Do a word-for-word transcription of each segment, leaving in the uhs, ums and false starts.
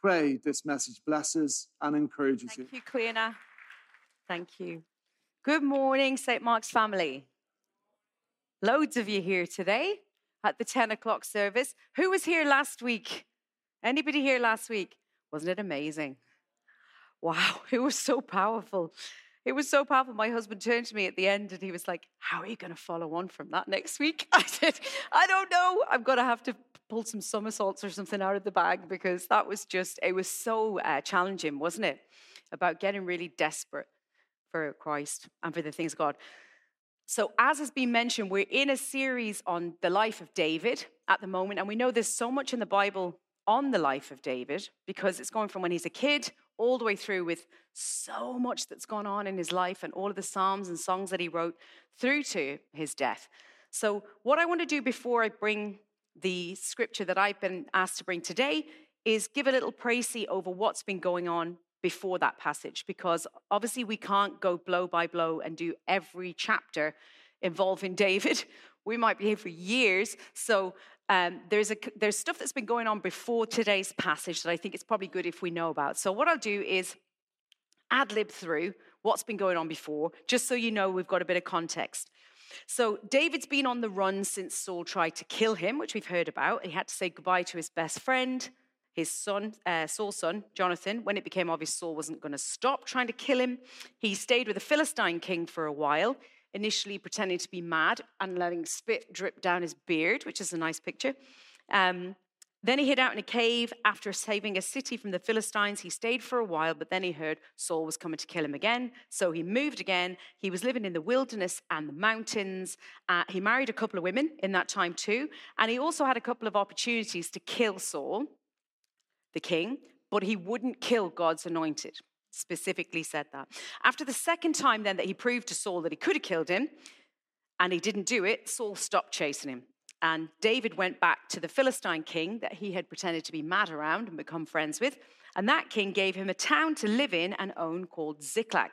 pray this message blesses and encourages you. Thank you, Queena. Thank you. Good morning, Saint Mark's family. Loads of you here today at the ten o'clock service. Who was here last week? Anybody here last week? Wasn't it amazing? Wow, it was so powerful. It was so powerful. My husband turned to me at the end and he was like, how are you going to follow on from that next week? I said, I don't know. I'm going to have to pull some somersaults or something out of the bag, because that was just, it was so uh, challenging, wasn't it? About getting really desperate for Christ and for the things of God. So as has been mentioned, we're in a series on the life of David at the moment. And we know there's so much in the Bible on the life of David, because it's going from when he's a kid all the way through, with so much that's gone on in his life and all of the psalms and songs that he wrote through to his death. So what I want to do before I bring the scripture that I've been asked to bring today is give a little précis over what's been going on before that passage, because obviously we can't go blow by blow and do every chapter involving David. We might be here for years. So um, there's a there's stuff that's been going on before today's passage that I think it's probably good if we know about. So what I'll do is ad-lib through what's been going on before, just so you know we've got a bit of context. So David's been on the run since Saul tried to kill him, which we've heard about. He had to say goodbye to his best friend, his son, uh, Saul's son, Jonathan. When it became obvious Saul wasn't going to stop trying to kill him, he stayed with the Philistine king for a while, initially pretending to be mad and letting spit drip down his beard, which is a nice picture. Um, then he hid out in a cave after saving a city from the Philistines. He stayed for a while, but then he heard Saul was coming to kill him again. So he moved again. He was living in the wilderness and the mountains. Uh, he married a couple of women in that time too. And he also had a couple of opportunities to kill Saul, the king, but he wouldn't kill God's anointed. Specifically said that. After the second time then that he proved to Saul that he could have killed him, and he didn't do it, Saul stopped chasing him. And David went back to the Philistine king that he had pretended to be mad around and become friends with. And that king gave him a town to live in and own called Ziklag,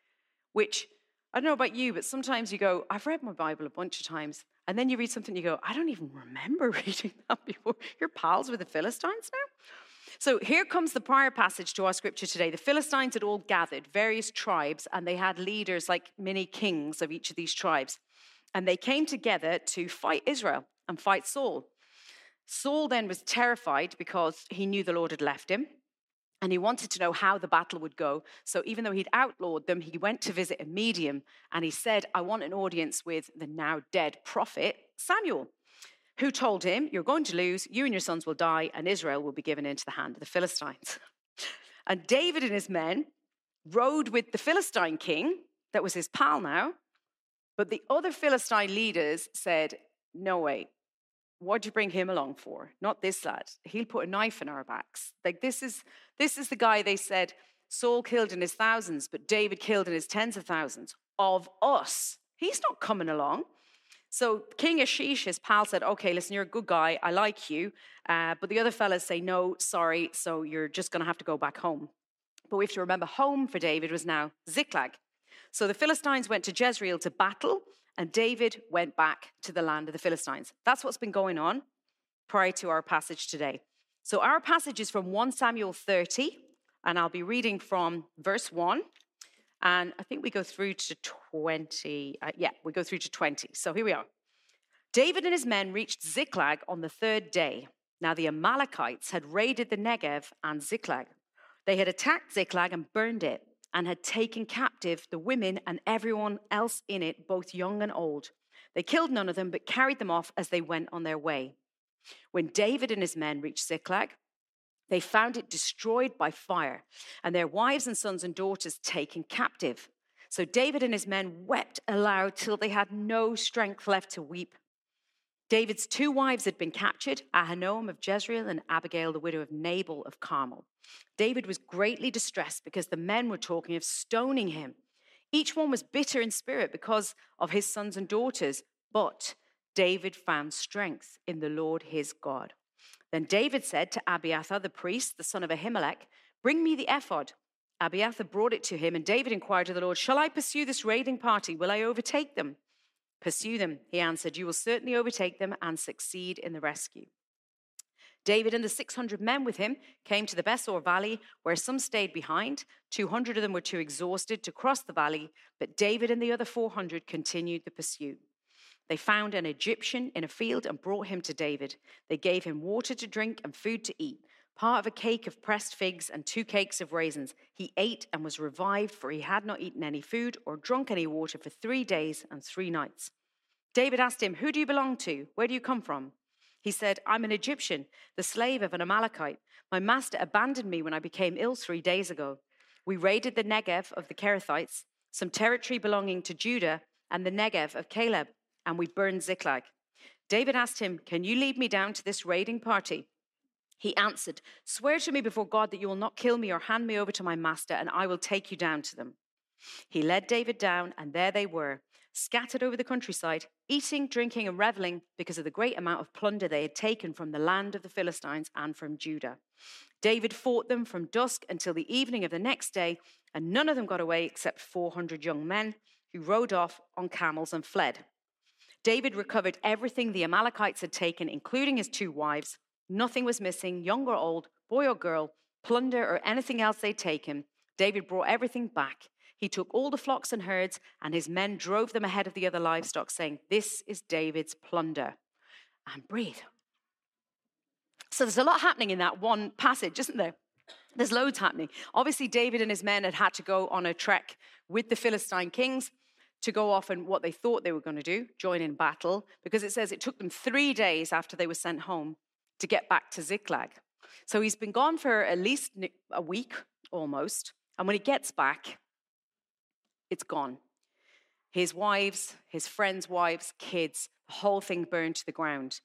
which, I don't know about you, but sometimes you go, I've read my Bible a bunch of times, and then you read something and you go, I don't even remember reading that before. You're pals with the Philistines now? So here comes the prior passage to our scripture today. The Philistines had all gathered, various tribes, and they had leaders like mini kings of each of these tribes. And they came together to fight Israel and fight Saul. Saul then was terrified because he knew the Lord had left him, and he wanted to know how the battle would go. So even though he'd outlawed them, he went to visit a medium, and he said, I want an audience with the now dead prophet Samuel, who told him, you're going to lose, you and your sons will die, and Israel will be given into the hand of the Philistines. And David and his men rode with the Philistine king, that was his pal now, but the other Philistine leaders said, no way, what'd you bring him along for? Not this lad. He'll put a knife in our backs. Like this is, this is the guy they said, Saul killed in his thousands, but David killed in his tens of thousands of us. He's not coming along. So King Ashish, his pal, said, okay, listen, you're a good guy. I like you. Uh, but the other fellas say, no, sorry. So you're just going to have to go back home. But we have to remember home for David was now Ziklag. So the Philistines went to Jezreel to battle, and David went back to the land of the Philistines. That's what's been going on prior to our passage today. So our passage is from First Samuel thirty, and I'll be reading from verse one. And I think we go through to twenty. Uh, yeah, we go through to twenty. So here we are. David and his men reached Ziklag on the third day. Now the Amalekites had raided the Negev and Ziklag. They had attacked Ziklag and burned it, and had taken captive the women and everyone else in it, both young and old. They killed none of them, but carried them off as they went on their way. When David and his men reached Ziklag, they found it destroyed by fire, and their wives and sons and daughters taken captive. So David and his men wept aloud till they had no strength left to weep. David's two wives had been captured, Ahinoam of Jezreel and Abigail, the widow of Nabal of Carmel. David was greatly distressed because the men were talking of stoning him. Each one was bitter in spirit because of his sons and daughters, but David found strength in the Lord his God. Then David said to Abiathar the priest, the son of Ahimelech, bring me the ephod. Abiathar brought it to him, and David inquired of the Lord, shall I pursue this raiding party? Will I overtake them? Pursue them, he answered. You will certainly overtake them and succeed in the rescue. David and the six hundred men with him came to the Besor Valley, where some stayed behind. two hundred of them were too exhausted to cross the valley, but David and the other four hundred continued the pursuit. They found an Egyptian in a field and brought him to David. They gave him water to drink and food to eat, part of a cake of pressed figs and two cakes of raisins. He ate and was revived, for he had not eaten any food or drunk any water for three days and three nights. David asked him, "Who do you belong to? Where do you come from?" He said, "I'm an Egyptian, the slave of an Amalekite. My master abandoned me when I became ill three days ago. We raided the Negev of the Kerethites, some territory belonging to Judah, and the Negev of Caleb, and we burned Ziklag." David asked him, "Can you lead me down to this raiding party?" He answered, "Swear to me before God that you will not kill me or hand me over to my master, and I will take you down to them." He led David down, and there they were, scattered over the countryside, eating, drinking, and reveling because of the great amount of plunder they had taken from the land of the Philistines and from Judah. David fought them from dusk until the evening of the next day, and none of them got away except four hundred young men who rode off on camels and fled. David recovered everything the Amalekites had taken, including his two wives. Nothing was missing, young or old, boy or girl, plunder or anything else they'd taken. David brought everything back. He took all the flocks and herds, and his men drove them ahead of the other livestock, saying, "This is David's plunder." And breathe. So there's a lot happening in that one passage, isn't there? There's loads happening. Obviously, David and his men had had to go on a trek with the Philistine kings to go off and what they thought they were going to do, join in battle, because it says it took them three days after they were sent home to get back to Ziklag. So he's been gone for at least a week almost. And when he gets back, it's gone. His wives, his friends' wives, kids, the whole thing burned to the ground.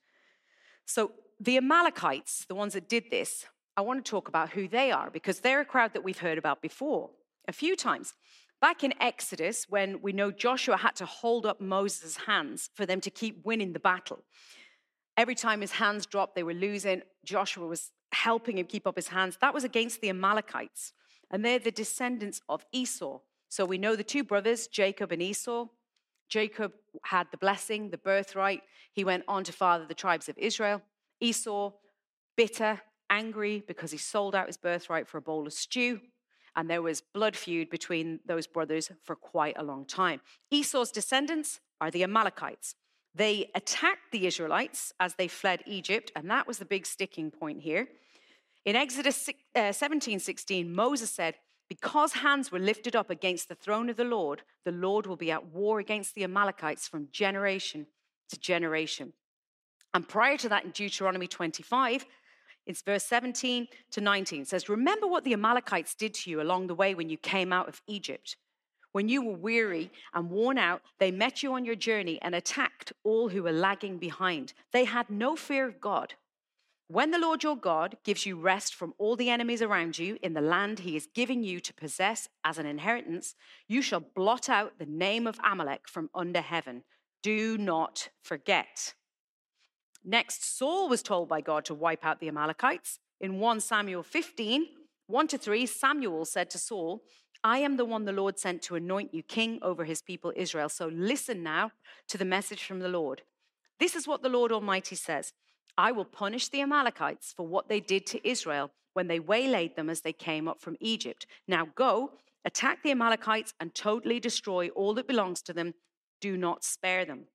So the Amalekites, the ones that did this, I want to talk about who they are, because they're a crowd that we've heard about before a few times. Back in Exodus, when we know Joshua had to hold up Moses' hands for them to keep winning the battle. Every time his hands dropped, they were losing. Joshua was helping him keep up his hands. That was against the Amalekites. And they're the descendants of Esau. So we know the two brothers, Jacob and Esau. Jacob had the blessing, the birthright. He went on to father the tribes of Israel. Esau, bitter, angry because he sold out his birthright for a bowl of stew. And there was blood feud between those brothers for quite a long time. Esau's descendants are the Amalekites. They attacked the Israelites as they fled Egypt, and that was the big sticking point here. In Exodus seventeen sixteen, Moses said, "Because hands were lifted up against the throne of the Lord, the Lord will be at war against the Amalekites from generation to generation." And prior to that, in Deuteronomy twenty-five, it's verse seventeen to nineteen, it says, "Remember what the Amalekites did to you along the way when you came out of Egypt. When you were weary and worn out, they met you on your journey and attacked all who were lagging behind. They had no fear of God. When the Lord your God gives you rest from all the enemies around you in the land he is giving you to possess as an inheritance, you shall blot out the name of Amalek from under heaven. Do not forget." Next, Saul was told by God to wipe out the Amalekites. In First Samuel fifteen, one to three, Samuel said to Saul, "I am the one the Lord sent to anoint you king over his people Israel. So listen now to the message from the Lord. This is what the Lord Almighty says. I will punish the Amalekites for what they did to Israel when they waylaid them as they came up from Egypt. Now go, attack the Amalekites and totally destroy all that belongs to them. Do not spare them."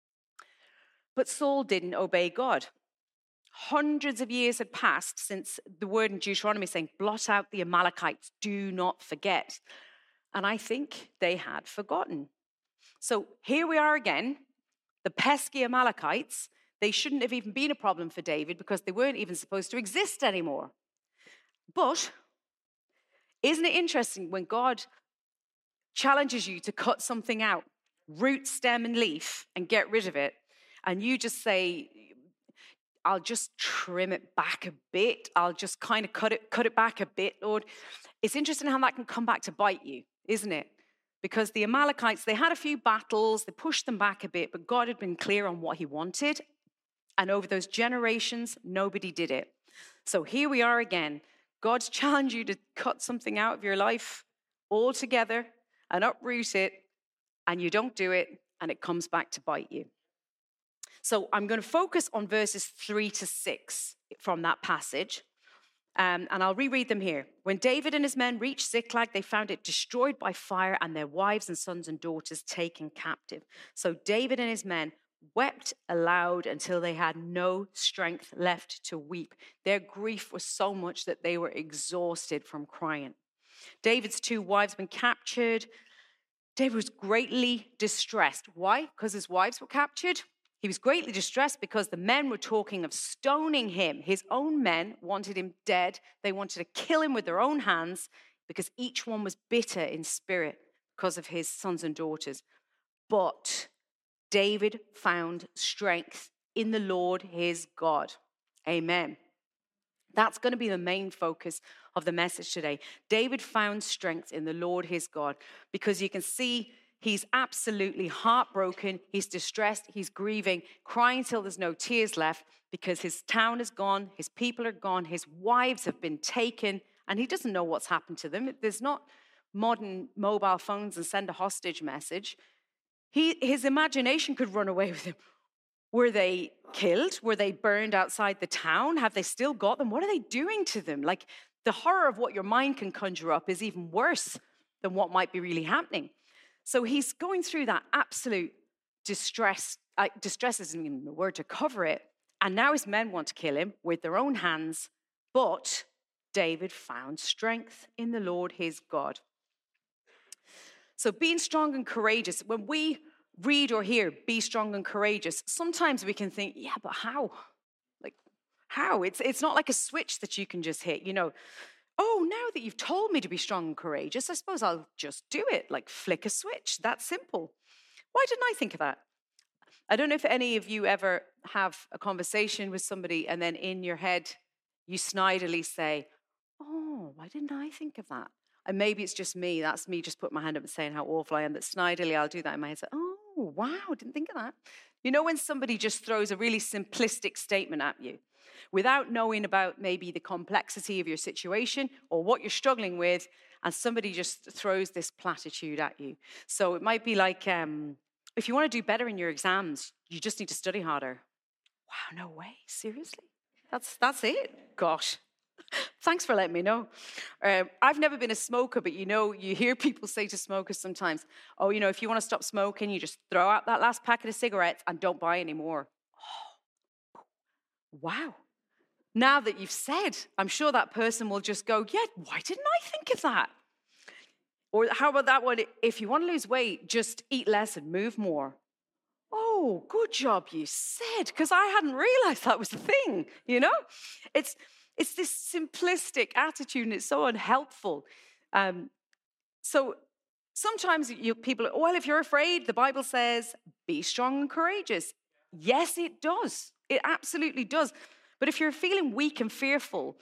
But Saul didn't obey God. Hundreds of years had passed since the word in Deuteronomy saying, "Blot out the Amalekites, do not forget." And I think they had forgotten. So here we are again, the pesky Amalekites. They shouldn't have even been a problem for David because they weren't even supposed to exist anymore. But isn't it interesting when God challenges you to cut something out, root, stem, and leaf, and get rid of it, and you just say, "I'll just trim it back a bit. I'll just kind of cut it, cut it back a bit, Lord." It's interesting how that can come back to bite you, isn't it? Because the Amalekites, they had a few battles, they pushed them back a bit, but God had been clear on what he wanted. And over those generations, nobody did it. So here we are again. God's challenged you to cut something out of your life altogether and uproot it, and you don't do it, and it comes back to bite you. So I'm going to focus on verses three to six from that passage. Um, and I'll reread them here. When David and his men reached Ziklag, they found it destroyed by fire and their wives and sons and daughters taken captive. So David and his men wept aloud until they had no strength left to weep. Their grief was so much that they were exhausted from crying. David's two wives been captured. David was greatly distressed. Why? Because his wives were captured? He was greatly distressed because the men were talking of stoning him. His own men wanted him dead. They wanted to kill him with their own hands because each one was bitter in spirit because of his sons and daughters. But David found strength in the Lord his God. Amen. That's going to be the main focus of the message today. David found strength in the Lord his God, because you can see he's absolutely heartbroken. He's distressed. He's grieving, crying till there's no tears left because his town is gone. His people are gone. His wives have been taken, and he doesn't know what's happened to them. There's not modern mobile phones and send a hostage message. He, his imagination could run away with him. Were they killed? Were they burned outside the town? Have they still got them? What are they doing to them? Like, the horror of what your mind can conjure up is even worse than what might be really happening. So he's going through that absolute distress. Uh, distress isn't even the word to cover it. And now his men want to kill him with their own hands. But David found strength in the Lord his God. So being strong and courageous, when we read or hear, be strong and courageous, sometimes we can think, yeah, but how? Like, how? It's, it's not like a switch that you can just hit, you know. Oh, now that you've told me to be strong and courageous, I suppose I'll just do it, like flick a switch. That's simple. Why didn't I think of that? I don't know if any of you ever have a conversation with somebody and then in your head you snidely say, oh, why didn't I think of that? And maybe it's just me. That's me just putting my hand up and saying how awful I am. That snidely I'll do that in my head. Say, oh, wow, didn't think of that. You know when somebody just throws a really simplistic statement at you without knowing about maybe the complexity of your situation or what you're struggling with, and somebody just throws this platitude at you. So it might be like, um, if you want to do better in your exams, you just need to study harder. Wow, no way, seriously? That's, that's it? Gosh. Thanks for letting me know. Um, I've never been a smoker, but you know, you hear people say to smokers sometimes, oh, you know, if you want to stop smoking, you just throw out that last packet of cigarettes and don't buy any more. Oh, wow. Now that you've said, I'm sure that person will just go, yeah, why didn't I think of that? Or how about that one? If you want to lose weight, just eat less and move more. Oh, good job you said, because I hadn't realized that was a thing, you know? It's it's this simplistic attitude, and it's so unhelpful. Um, so sometimes you, people, well, if you're afraid, the Bible says, be strong and courageous. Yes, it does. It absolutely does. But if you're feeling weak and fearful,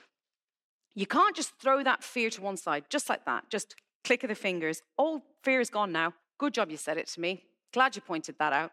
you can't just throw that fear to one side, just like that. Just click of the fingers. All fear is gone now. Good job you said it to me. Glad you pointed that out.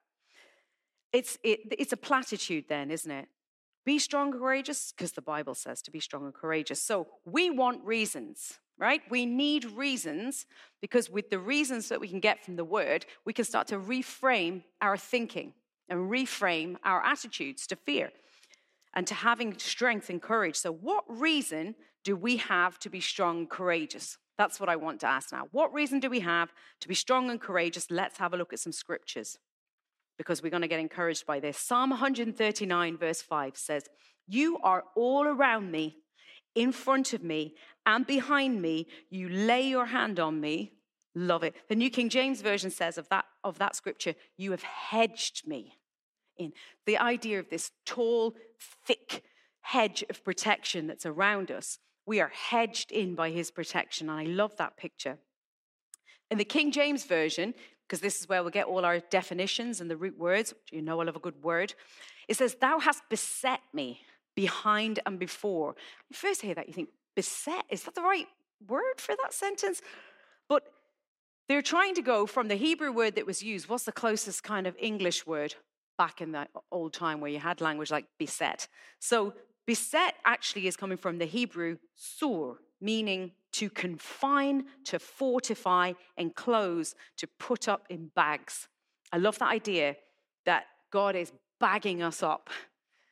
It's, it, it's a platitude then, isn't it? Be strong and courageous, because the Bible says to be strong and courageous. So we want reasons, right? We need reasons, because with the reasons that we can get from the word, we can start to reframe our thinking and reframe our attitudes to fear and to having strength and courage. So what reason do we have to be strong and courageous? That's what I want to ask now. What reason do we have to be strong and courageous? Let's have a look at some scriptures, because we're going to get encouraged by this. Psalm one thirty-nine verse five says, you are all around me, in front of me, and behind me. You lay your hand on me. Love it. The New King James Version says of that, of that scripture, you have hedged me in. The idea of this tall, thick hedge of protection that's around us. We are hedged in by his protection. And I love that picture. In the King James Version, because this is where we'll get all our definitions and the root words, you know I love a good word, it says, thou hast beset me behind and before. When you first hear that, you think, beset, is that the right word for that sentence? But they're trying to go from the Hebrew word that was used. What's the closest kind of English word back in that old time where you had language like beset? So beset actually is coming from the Hebrew sur, meaning to confine, to fortify, enclose, to put up in bags. I love that idea that God is bagging us up.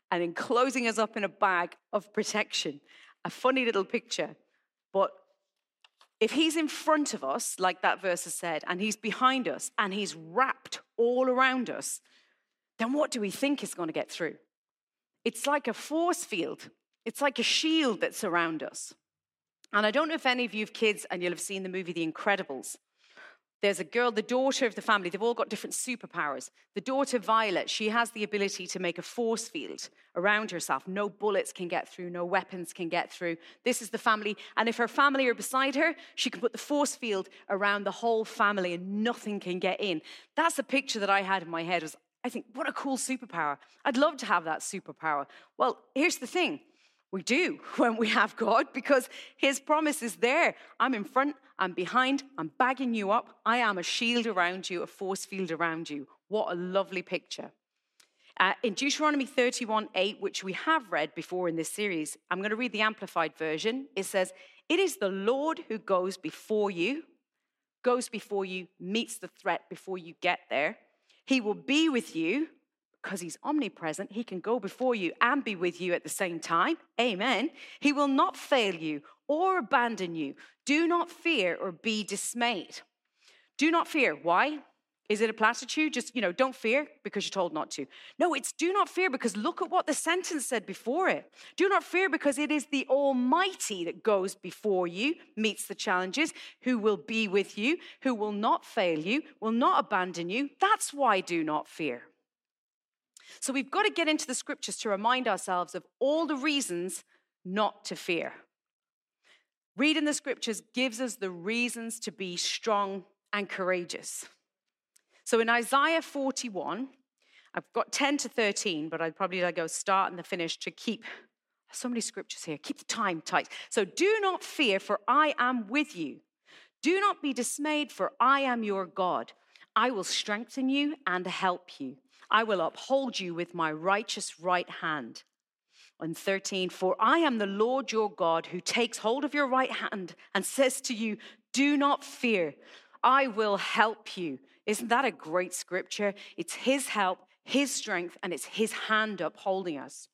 and then closing us up in a bag of protection. A funny little picture. But if he's in front of us, like that verse has said, and he's behind us, and he's wrapped all around us, then what do we think is going to get through? It's like a force field. It's like a shield that's around us. And I don't know if any of you have kids and you'll have seen the movie The Incredibles. There's a girl, the daughter of the family. They've all got different superpowers. The daughter, Violet, she has the ability to make a force field around herself. No bullets can get through. No weapons can get through. This is the family. And if her family are beside her, she can put the force field around the whole family and nothing can get in. That's a picture that I had in my head. Was, I think, what a cool superpower. I'd love to have that superpower. Well, here's the thing. We do when we have God, because his promise is there. I'm in front, I'm behind, I'm bagging you up. I am a shield around you, a force field around you. What a lovely picture. Uh, in Deuteronomy thirty-one eight, which we have read before in this series, I'm going to read the Amplified version. It says, "It is the Lord who goes before you, goes before you, meets the threat before you get there. He will be with you." Because he's omnipresent, he can go before you and be with you at the same time. Amen. He will not fail you or abandon you. Do not fear or be dismayed. Do not fear. Why? Is it a platitude? Just, you know, don't fear because you're told not to. No, it's do not fear because look at what the sentence said before it. Do not fear because it is the Almighty that goes before you, meets the challenges, who will be with you, who will not fail you, will not abandon you. That's why do not fear. So we've got to get into the scriptures to remind ourselves of all the reasons not to fear. Reading the scriptures gives us the reasons to be strong and courageous. So in Isaiah forty-one, I've got ten to thirteen, but I'd probably like go start and the finish to keep so many scriptures here. Keep the time tight. So do not fear, for I am with you. Do not be dismayed, for I am your God. I will strengthen you and help you. I will uphold you with my righteous right hand. And thirteen, for I am the Lord your God who takes hold of your right hand and says to you, do not fear, I will help you. Isn't that a great scripture? It's his help, his strength, and it's his hand upholding us.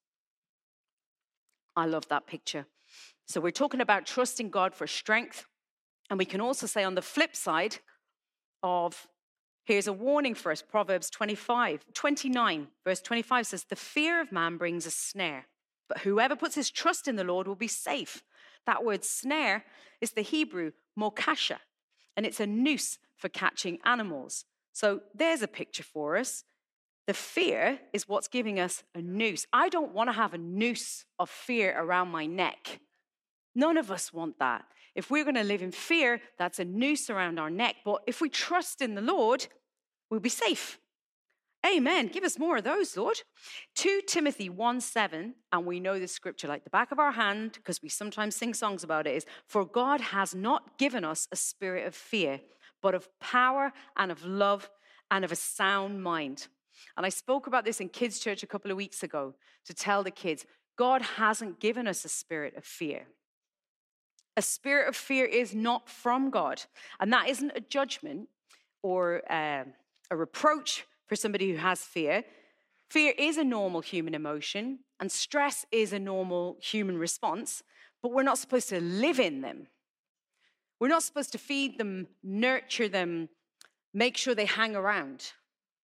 I love that picture. So we're talking about trusting God for strength. And we can also say on the flip side of here's a warning for us. Proverbs twenty-five, twenty-nine, verse twenty-five says, the fear of man brings a snare, but whoever puts his trust in the Lord will be safe. That word snare is the Hebrew mokasha, and it's a noose for catching animals. So there's a picture for us. The fear is what's giving us a noose. I don't want to have a noose of fear around my neck. None of us want that. If we're going to live in fear, that's a noose around our neck. But if we trust in the Lord, we'll be safe. Amen. Give us more of those, Lord. Second Timothy one seven, and we know this scripture like the back of our hand because we sometimes sing songs about it, is, for God has not given us a spirit of fear, but of power and of love and of a sound mind. And I spoke about this in kids' church a couple of weeks ago to tell the kids, God hasn't given us a spirit of fear. A spirit of fear is not from God. And that isn't a judgment or uh, a reproach for somebody who has fear. Fear is a normal human emotion, and stress is a normal human response, but we're not supposed to live in them. We're not supposed to feed them, nurture them, make sure they hang around.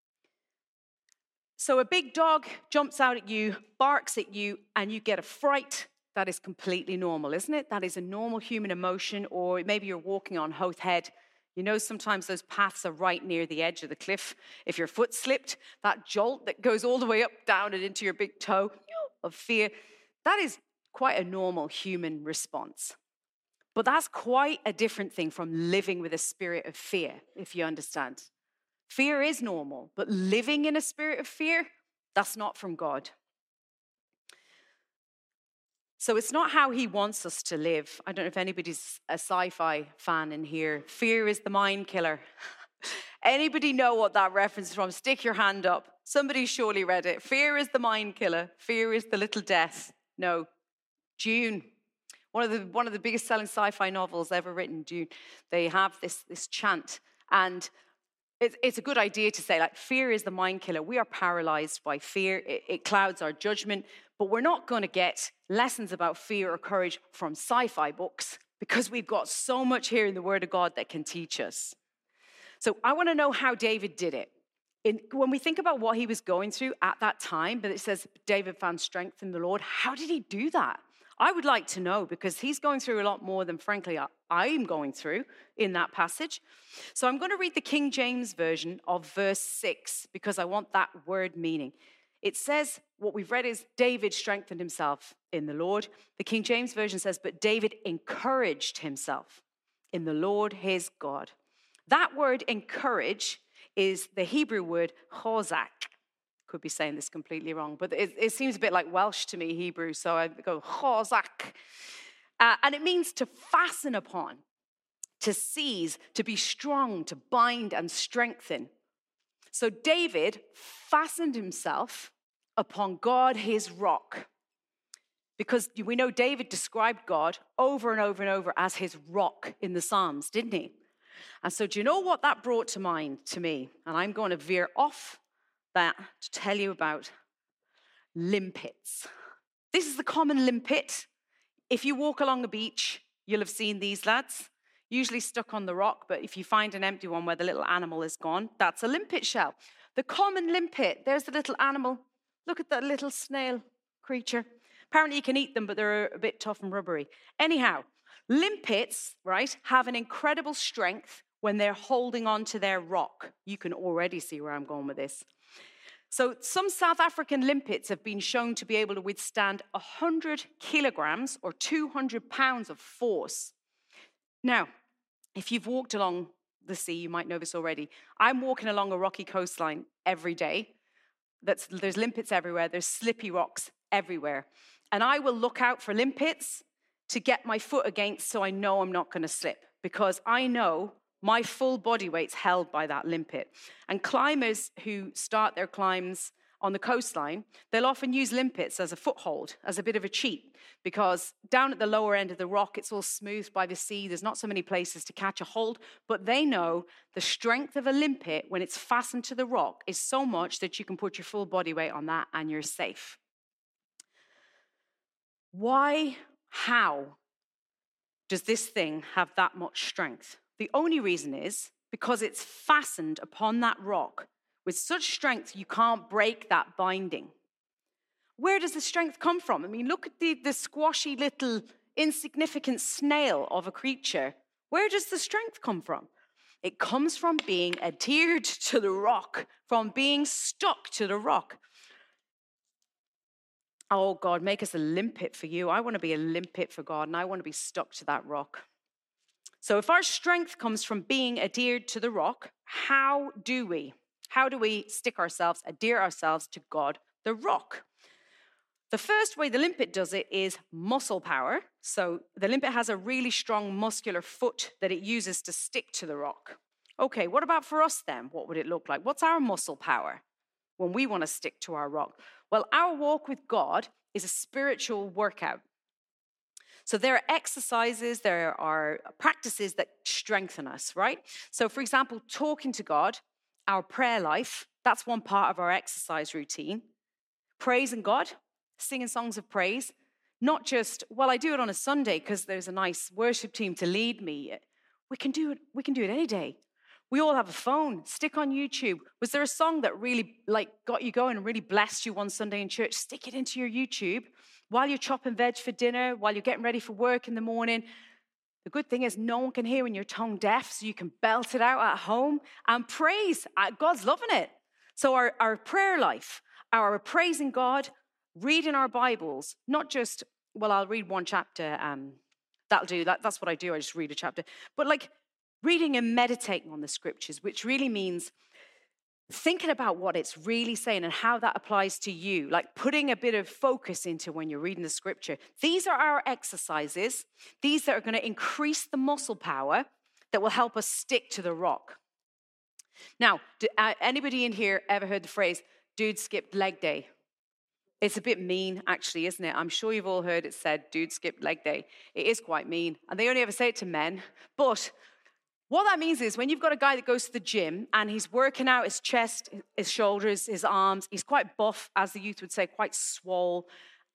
So a big dog jumps out at you, barks at you, and you get a fright. That is completely normal, isn't it? That is a normal human emotion. Or maybe you're walking on Howth Head. You know, sometimes those paths are right near the edge of the cliff. If your foot slipped, that jolt that goes all the way up, down, and into your big toe of fear, that is quite a normal human response. But that's quite a different thing from living with a spirit of fear, if you understand. Fear is normal, but living in a spirit of fear, that's not from God. So it's not how he wants us to live. I don't know if anybody's a sci-fi fan in here. Fear is the mind killer. Anybody know what that reference is from? Stick your hand up. Somebody surely read it. Fear is the mind killer. Fear is the little death. No, Dune. One of the one of the biggest selling sci-fi novels ever written, Dune. They have this, this chant. And it's, it's a good idea to say, like, fear is the mind killer. We are paralyzed by fear. It, it clouds our judgment. But we're not going to get lessons about fear or courage from sci-fi books because we've got so much here in the Word of God that can teach us. So I want to know how David did it. In, when we think about what he was going through at that time, but it says David found strength in the Lord, how did he do that? I would like to know because he's going through a lot more than, frankly, I'm going through in that passage. So I'm going to read the King James Version of verse six because I want that word meaning. It says, what we've read is David strengthened himself in the Lord. The King James Version says, but David encouraged himself in the Lord his God. That word encourage is the Hebrew word chozak. Could be saying this completely wrong, but it, it seems a bit like Welsh to me, Hebrew, so I go chozak. Uh, and it means to fasten upon, to seize, to be strong, to bind and strengthen. So David fastened himself upon God, his rock. Because we know David described God over and over and over as his rock in the Psalms, didn't he? And so do you know what that brought to mind to me? And I'm going to veer off that to tell you about limpets. This is the common limpet. If you walk along a beach, you'll have seen these lads, usually stuck on the rock, but if you find an empty one where the little animal is gone, that's a limpet shell. The common limpet, there's the little animal. Look at that little snail creature. Apparently you can eat them, but they're a bit tough and rubbery. Anyhow, limpets, right, have an incredible strength when they're holding on to their rock. You can already see where I'm going with this. So some South African limpets have been shown to be able to withstand one hundred kilograms or two hundred pounds of force. Now, if you've walked along the sea, you might know this already. I'm walking along a rocky coastline every day. That's, there's limpets everywhere. There's slippy rocks everywhere. And I will look out for limpets to get my foot against so I know I'm not going to slip, because I know my full body weight's held by that limpet. And climbers who start their climbs on the coastline, they'll often use limpets as a foothold, as a bit of a cheat, because down at the lower end of the rock, it's all smoothed by the sea. There's not so many places to catch a hold, but they know the strength of a limpet when it's fastened to the rock is so much that you can put your full body weight on that and you're safe. Why, how does this thing have that much strength? The only reason is because it's fastened upon that rock with such strength you can't break that binding. Where does the strength come from? I mean, look at the, the squashy little insignificant snail of a creature. Where does the strength come from? It comes from being adhered to the rock, from being stuck to the rock. Oh, God, make us a limpet for you. I want to be a limpet for God, and I want to be stuck to that rock. So if our strength comes from being adhered to the rock, how do we? How do we stick ourselves, adhere ourselves to God, the rock? The first way the limpet does it is muscle power. So the limpet has a really strong muscular foot that it uses to stick to the rock. Okay, what about for us then? What would it look like? What's our muscle power when we want to stick to our rock? Well, our walk with God is a spiritual workout. So there are exercises, there are practices that strengthen us, right? So for example, talking to God, our prayer life, that's one part of our exercise routine. Praising God, singing songs of praise, not just, well, I do it on a Sunday because there's a nice worship team to lead me. We can do it, we can do it any day. We all have a phone. Stick on YouTube. Was there a song that really like got you going and really blessed you one Sunday in church? Stick it into your YouTube while you're chopping veg for dinner, while you're getting ready for work in the morning. The good thing is no one can hear when you're tone deaf, so you can belt it out at home and praise. God's loving it. So our, our prayer life, our praising God, reading our Bibles, not just, well, I'll read one chapter. Um, that'll do. That, that's what I do. I just read a chapter. But like, reading and meditating on the scriptures, which really means thinking about what it's really saying and how that applies to you, like putting a bit of focus into when you're reading the scripture. These are our exercises. These that are going to increase the muscle power that will help us stick to the rock. Now, do, uh, anybody in here ever heard the phrase, dude skipped leg day? It's a bit mean, actually, isn't it? I'm sure you've all heard it said, dude skipped leg day. It is quite mean. And they only ever say it to men. But what that means is when you've got a guy that goes to the gym and he's working out his chest, his shoulders, his arms, he's quite buff, as the youth would say, quite swole.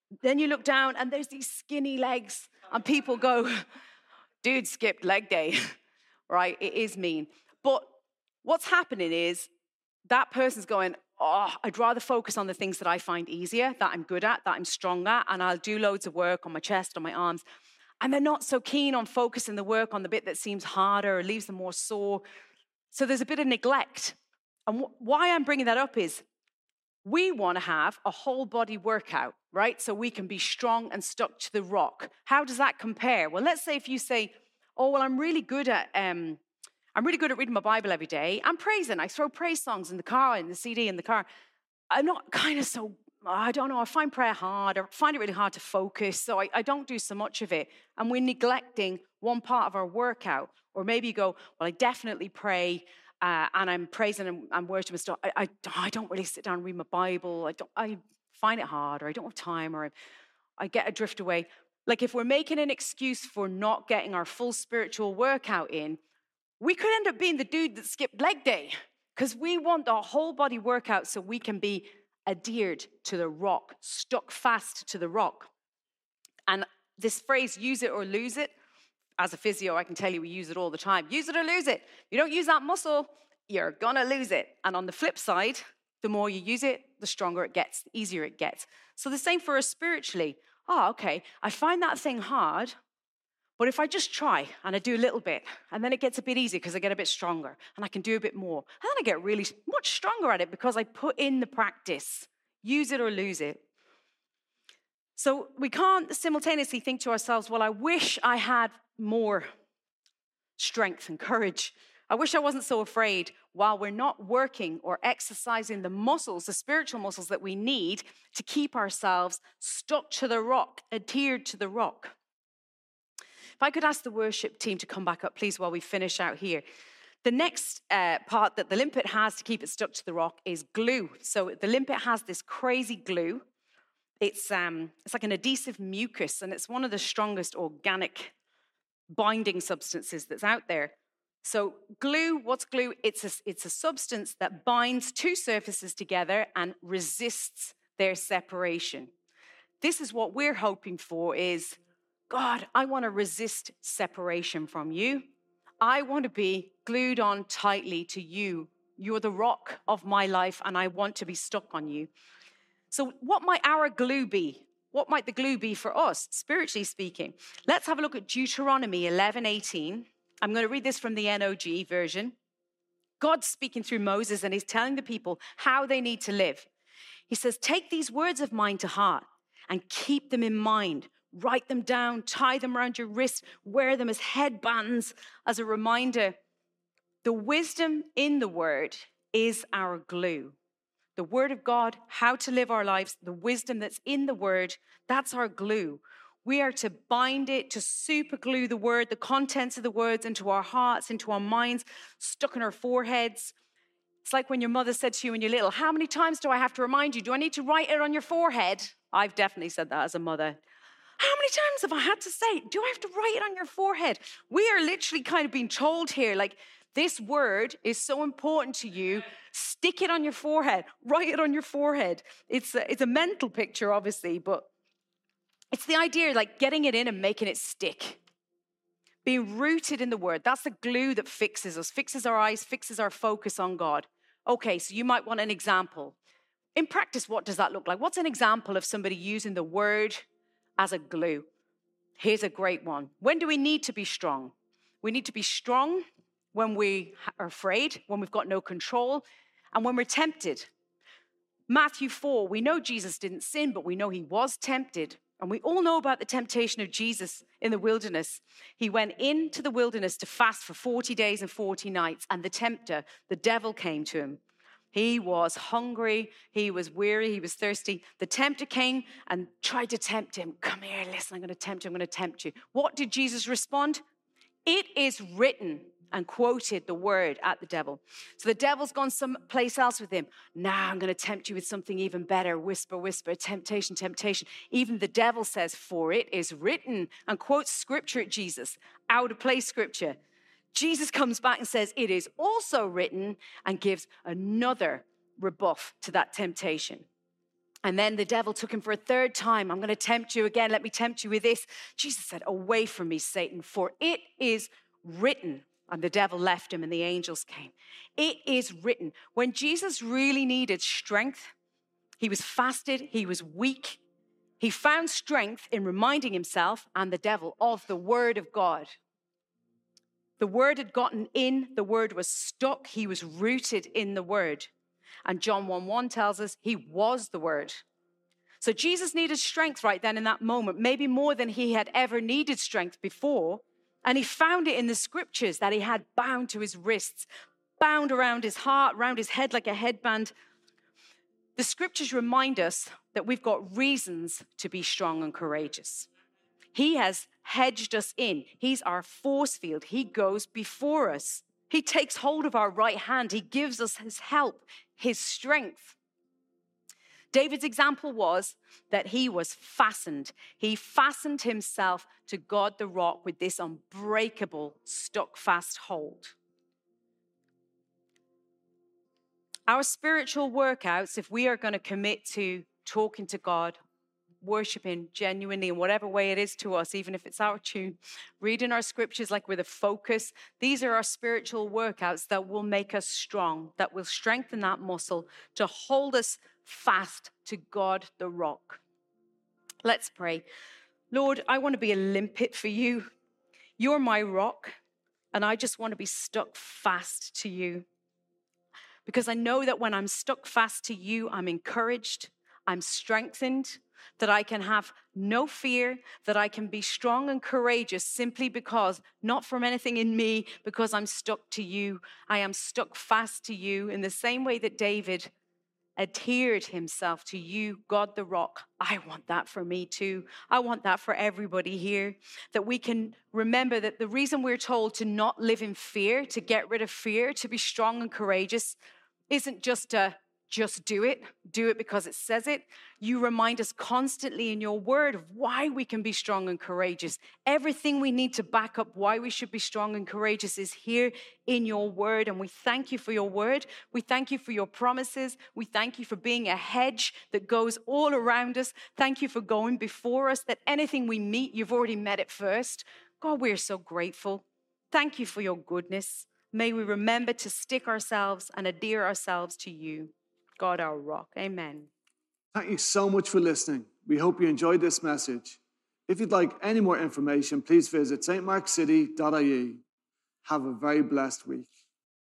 Then you look down and there's these skinny legs and people go, dude skipped leg day, right? It is mean. But what's happening is that person's going, oh, I'd rather focus on the things that I find easier, that I'm good at, that I'm strong at, and I'll do loads of work on my chest, on my arms. And they're not so keen on focusing the work on the bit that seems harder or leaves them more sore. So there's a bit of neglect. And wh- why I'm bringing that up is we want to have a whole body workout, right? So we can be strong and stuck to the rock. How does that compare? Well, let's say if you say, oh, well, I'm really good at, um, I'm really good at reading my Bible every day. I'm praising. I throw praise songs in the car, in the C D in the car. I'm not kind of so, I don't know, I find prayer hard. I find it really hard to focus. So I, I don't do so much of it. And we're neglecting one part of our workout. Or maybe you go, well, I definitely pray. Uh, and I'm praising and, and worshiping and stuff. I, I, I don't really sit down and read my Bible. I don't. I find it hard, or I don't have time, or I, I get adrift away. Like if we're making an excuse for not getting our full spiritual workout in, we could end up being the dude that skipped leg day because we want the whole body workout so we can be adhered to the rock, stuck fast to the rock. And this phrase, use it or lose it, as a physio, I can tell you we use it all the time. Use it or lose it. You don't use that muscle, you're going to lose it. And on the flip side, the more you use it, the stronger it gets, the easier it gets. So the same for us spiritually. Oh, okay, I find that thing hard, but if I just try and I do a little bit, and then it gets a bit easier because I get a bit stronger and I can do a bit more. And then I get really much stronger at it because I put in the practice. Use it or lose it. So we can't simultaneously think to ourselves, well, I wish I had more strength and courage. I wish I wasn't so afraid, while we're not working or exercising the muscles, the spiritual muscles that we need to keep ourselves stuck to the rock, adhered to the rock. If I could ask the worship team to come back up, please, while we finish out here. The next uh, part that the limpet has to keep it stuck to the rock is glue. So the limpet has this crazy glue. It's, um, it's like an adhesive mucus, and it's one of the strongest organic binding substances that's out there. So glue, what's glue? It's a, it's a substance that binds two surfaces together and resists their separation. This is what we're hoping for is, God, I want to resist separation from you. I want to be glued on tightly to you. You're the rock of my life, and I want to be stuck on you. So what might our glue be? What might the glue be for us, spiritually speaking? Let's have a look at Deuteronomy eleven eighteen. I'm going to read this from the N O G version. God's speaking through Moses, and he's telling the people how they need to live. He says, take these words of mine to heart and keep them in mind. Write them down, tie them around your wrist, wear them as headbands as a reminder. The wisdom in the word is our glue. The word of God, how to live our lives, the wisdom that's in the word, that's our glue. We are to bind it, to super glue the word, the contents of the words into our hearts, into our minds, stuck in our foreheads. It's like when your mother said to you when you're little, how many times do I have to remind you? Do I need to write it on your forehead? I've definitely said that as a mother. How many times have I had to say, do I have to write it on your forehead? We are literally kind of being told here, like, this word is so important to you. Stick it on your forehead. Write it on your forehead. It's a, it's a mental picture, obviously, but it's the idea like getting it in and making it stick. Being rooted in the word. That's the glue that fixes us, fixes our eyes, fixes our focus on God. Okay, so you might want an example. In practice, what does that look like? What's an example of somebody using the word as a glue? Here's a great one. When do we need to be strong? We need to be strong when we are afraid, when we've got no control, and when we're tempted. Matthew four, we know Jesus didn't sin, but we know he was tempted. And we all know about the temptation of Jesus in the wilderness. He went into the wilderness to fast for forty days and forty nights, and the tempter, the devil, came to him. He was hungry, he was weary, he was thirsty. The tempter came and tried to tempt him. Come here, listen, I'm going to tempt you, I'm going to tempt you. What did Jesus respond? It is written, and quoted the word at the devil. So the devil's gone someplace else with him. Now I'm going to tempt you with something even better. Whisper, whisper, temptation, temptation. Even the devil says, for it is written, and quotes scripture at Jesus, out of place scripture. Jesus comes back and says, it is also written, and gives another rebuff to that temptation. And then the devil took him for a third time. I'm going to tempt you again. Let me tempt you with this. Jesus said, away from me, Satan, for it is written. And the devil left him and the angels came. It is written. When Jesus really needed strength, he was fasted, he was weak. He found strength in reminding himself and the devil of the word of God. The word had gotten in, the word was stuck, he was rooted in the word. And John one one tells us he was the word. So Jesus needed strength right then in that moment, maybe more than he had ever needed strength before. And he found it in the scriptures that he had bound to his wrists, bound around his heart, around his head like a headband. The scriptures remind us that we've got reasons to be strong and courageous. He has hedged us in. He's our force field. He goes before us. He takes hold of our right hand. He gives us his help, his strength. David's example was that he was fastened. He fastened himself to God the rock with this unbreakable, stuck fast hold. Our spiritual workouts, if we are going to commit to talking to God, worshiping genuinely in whatever way it is to us, even if it's our tune, reading our scriptures like with a focus, these are our spiritual workouts that will make us strong, that will strengthen that muscle to hold us fast to God the rock. Let's pray. Lord, I want to be a limpet for you. You're my rock, and I just want to be stuck fast to you. Because I know that when I'm stuck fast to you, I'm encouraged, I'm strengthened, that I can have no fear, that I can be strong and courageous simply because, not from anything in me, because I'm stuck to you. I am stuck fast to you in the same way that David adhered himself to you, God the rock. I want that for me too. I want that for everybody here, that we can remember that the reason we're told to not live in fear, to get rid of fear, to be strong and courageous, isn't just to just do it, do it because it says it. You remind us constantly in your word of why we can be strong and courageous. Everything we need to back up why we should be strong and courageous is here in your word. And we thank you for your word. We thank you for your promises. We thank you for being a hedge that goes all around us. Thank you for going before us, that anything we meet, you've already met it first. God, we're so grateful. Thank you for your goodness. May we remember to stick ourselves and adhere ourselves to you, God, our rock. Amen. Thank you so much for listening. We hope you enjoyed this message. If you'd like any more information, please visit s t mark city dot i e. Have a very blessed week.